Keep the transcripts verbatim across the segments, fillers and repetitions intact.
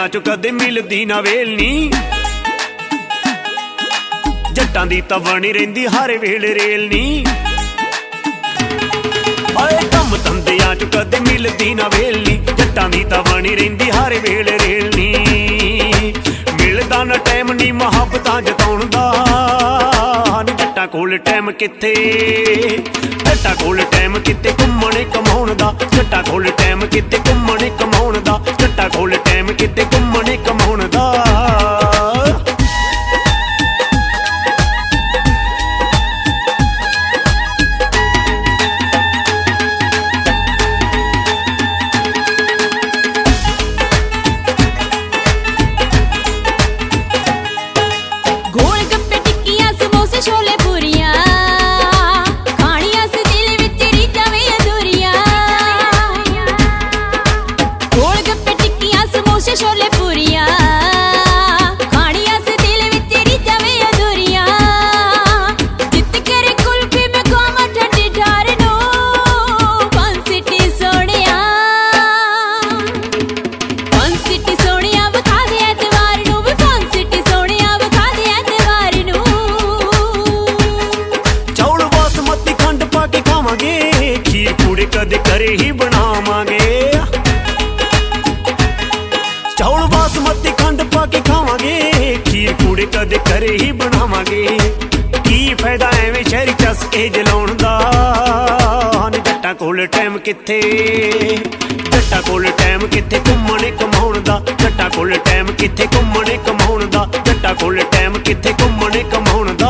चो कदे मिलदी ना वेल नी, जट्टां दी तां बनी रहिंदी हर वेले रेल नी। आए कम धंधियां चो कदे मिलदी ना वेल नी, जट्टां दी तां बनी रहिंदी हर वेले रेल नी। मिलदा ना टैम नी मुहब्बतां जताउण दा, जट्टां कोल टैम कित्थे, जट्टां कोल टैम कित्ते घुम्मण कमाउण दा, जट्टां कोल टैम कित्ते घुम्मण कमाउण दा, जट्टां कोल टैम कित्ते घुम्मण कमाउण दा। छोले पूरियां खाणियां स दिल विच रीझां वे अधूरियां, गोल गप्पे टिक्कियां समोसे छोले पूरियां खाणियां स दिल विच रीझां वे अधूरियां। जित करे कुल्फी में खावां ठंडी ठार नो, फन सिटी सोहणिया फन सिटी सोहणिया विखा दे ऐतवार नूं, वी फन सिटी सोहणिया विखा दे ऐतवार नूं। खीर पूड़े कदे घरे ही बनावांगे, चौल बासमती खंड पाके खावांगे, खीर पूड़े कदे घरे ही बनावांगे। की फायदा एवें शहरी चसके जलाउण दा, जट्टां कोल टैम कित्थे, जट्टां कोल टैम कित्थे घुम्मण कमाउण दा, जट्टां कोल टैम कित्थे घुम्मण कमाउण दा, जट्टां कोल टैम कित्थे घुम्मण कमाउण दा।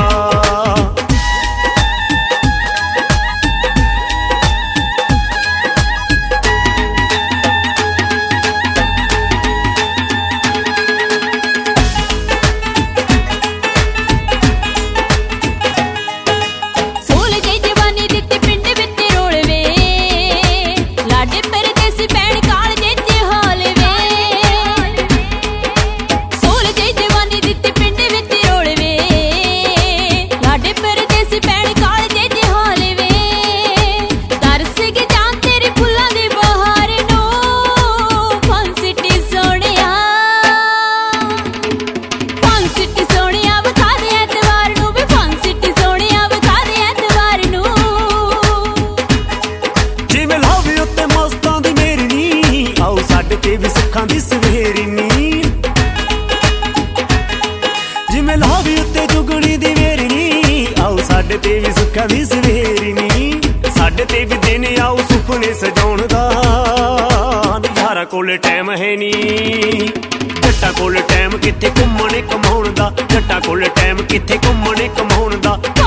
भी सुखां दी सवेरी नी, जिवें लावी उत्ते जुगनी दी वेरी नी, आओ साडे ते भी सुखां दी सवेरी नी। साडे ते भी दिन आओ सुपने सजाउण दा, यारा कोल टैम है नी, जट्टां कोल टैम कित्थे घुम्मण कमाउण दा, जट्टां कोल टैम कित्थे घुम्मण कमाउण दा।